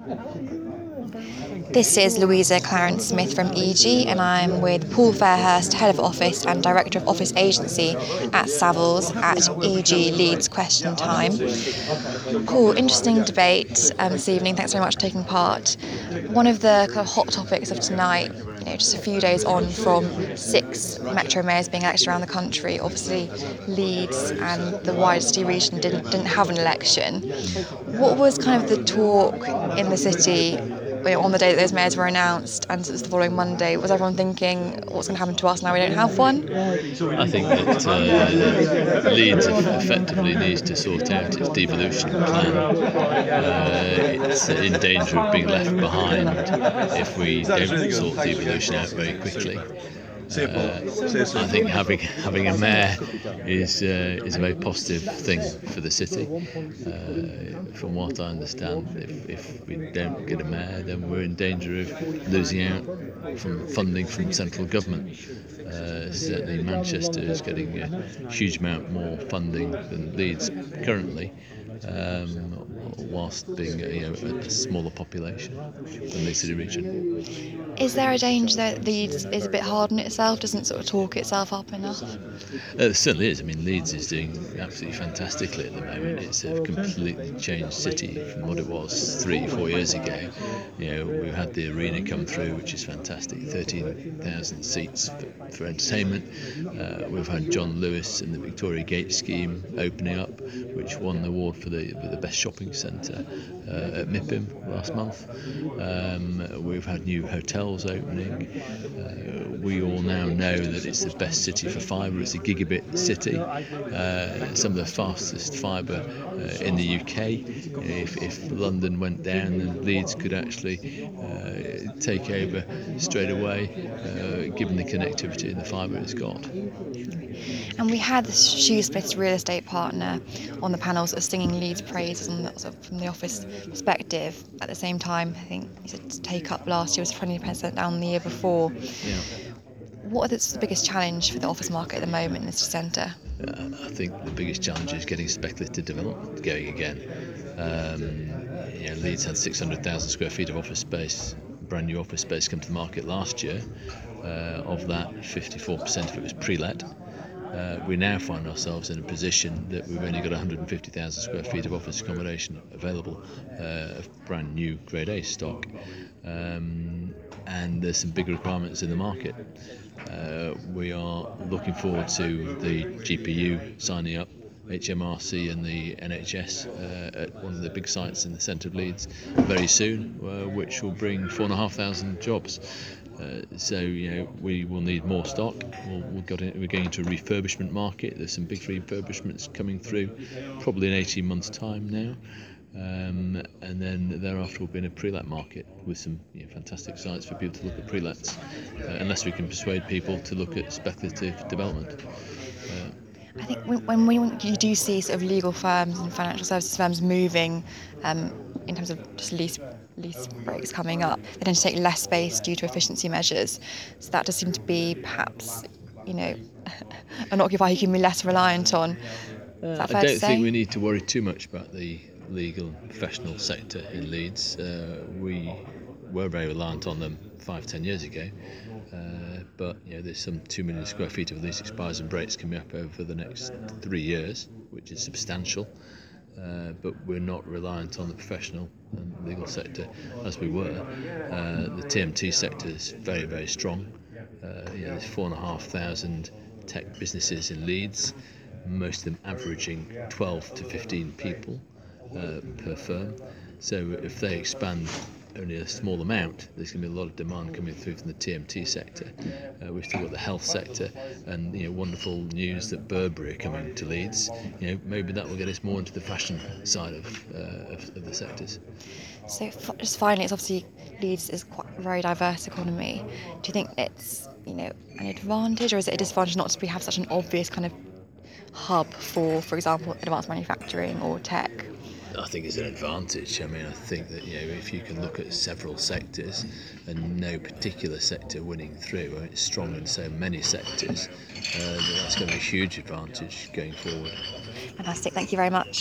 This is Louisa Clarence Smith from EG, and I'm with Paul Fairhurst, Head of Office and Director of Office Agency at Savills at EG Leeds Question Time. Paul, interesting debate this evening. Thanks very much for taking part. One of the kind of hot topics of tonight, just a few days on from 6 metro mayors being elected around the country. Obviously, Leeds and the wider city region didn't have an election. What was kind of the talk in the city on the day that those mayors were announced, and it was the following Monday? Was everyone thinking, what's going to happen to us now we don't have one? I think that Leeds effectively needs to sort out its devolution plan. It's in danger of being left behind if we don't sort devolution out very quickly. I think having a mayor is a very positive thing for the city. From what I understand, if we don't get a mayor, then we're in danger of losing out from funding from central government. Certainly Manchester is getting a huge amount more funding than Leeds currently, whilst being a smaller population than the city region. Is there a danger that Leeds is a bit hard on itself, doesn't sort of talk itself up enough? There certainly is. I mean, Leeds is doing absolutely fantastically at the moment. It's a completely changed city from what it was 3-4 years ago. We've had the arena come through, which is fantastic, 13,000 seats for entertainment. We've had John Lewis and the Victoria Gate scheme opening up, which won the award for the best shopping centre at MIPIM last month. We've had new hotels opening. We all now know that it's the best city for fibre. It's a gigabit city, some of the fastest fibre in the UK. If London went down, then Leeds could actually take over straight away, given the connectivity and the fibre it's got. And we had the Shoe Splitters real estate partner on the panel sort of singing Leeds praises from the office perspective. At the same time, I think he said take-up last year was 20% down the year before. Yeah. What is the biggest challenge for the office market at the moment in the city centre? I think the biggest challenge is getting speculative development going again. Leeds had 600,000 square feet of office space, brand new office space, come to the market last year. Of that, 54% of it was pre-let. We now find ourselves in a position that we've only got 150,000 square feet of office accommodation available of brand new Grade A stock, and there's some big requirements in the market. We are looking forward to the GPU signing up HMRC and the NHS at one of the big sites in the centre of Leeds very soon, which will bring 4,500 jobs. We will need more stock. We're going into a refurbishment market. There's some big refurbishments coming through, probably in 18 months' time now. And then thereafter we'll be in a pre-let market with some fantastic sites for people to look at pre-lets, unless we can persuade people to look at speculative development. I think when you do see sort of legal firms and financial services firms moving in terms of just lease breaks coming up, they tend to take less space due to efficiency measures. So that does seem to be perhaps, an occupier you can be less reliant on. Is that fair I to don't say? think we need to worry too much about the legal and professional sector in Leeds. We were very reliant on them 5-10 years ago. But there's some 2 million square feet of lease expires and breaks coming up over the next 3 years, which is substantial. But we're not reliant on the professional and legal sector as we were. The TMT sector is very, very strong. There's 4,500 tech businesses in Leeds, most of them averaging 12 to 15 people per firm. So if they expand only a small amount, there's going to be a lot of demand coming through from the TMT sector. We've still got the health sector, and wonderful news that Burberry are coming to Leeds. Maybe that will get us more into the fashion side of the sectors. So just finally, it's obviously Leeds is quite a very diverse economy. Do you think it's an advantage, or is it a disadvantage not to have such an obvious kind of hub for example, advanced manufacturing or tech? I think it's an advantage. I think that if you can look at several sectors and no particular sector winning through, it's strong in so many sectors, that's going to be a huge advantage going forward. Fantastic, thank you very much.